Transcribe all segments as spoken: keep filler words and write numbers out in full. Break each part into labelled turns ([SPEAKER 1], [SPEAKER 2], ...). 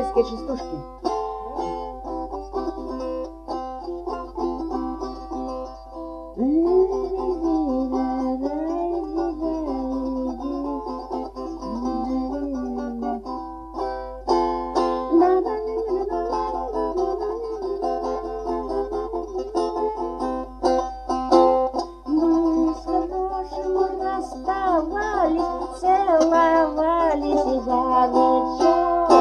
[SPEAKER 1] израильские частушки.
[SPEAKER 2] Целовались и горячо.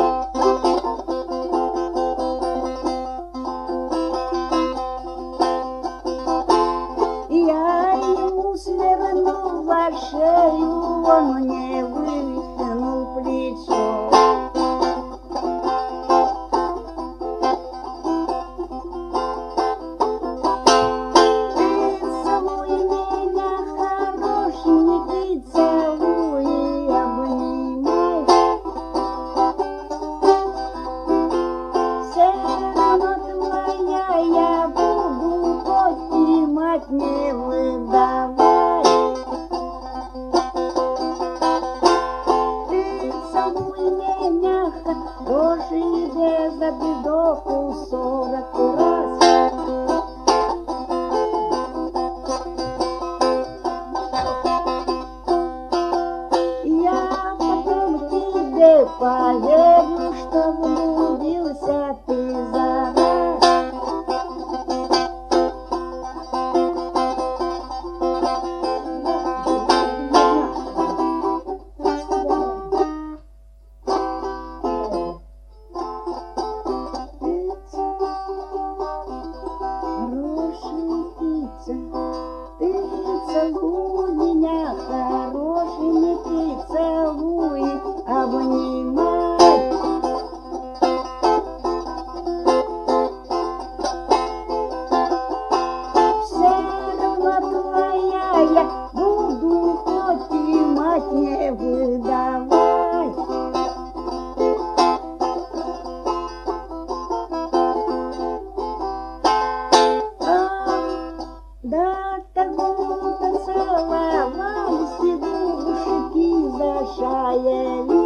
[SPEAKER 2] Я ему свернула шею, он мне вытянул плечо. Не выдавай, ты целуй меня, хороший, без обидов сорок раз. Я потом тебе поверю, что влюбился ты за раз. Ты целуй меня, хороший, не ты целуй, обнимай. Все равно твоя я буду, хоть и мать не выдавай. Да, так будто целовались, и душики зашаяли.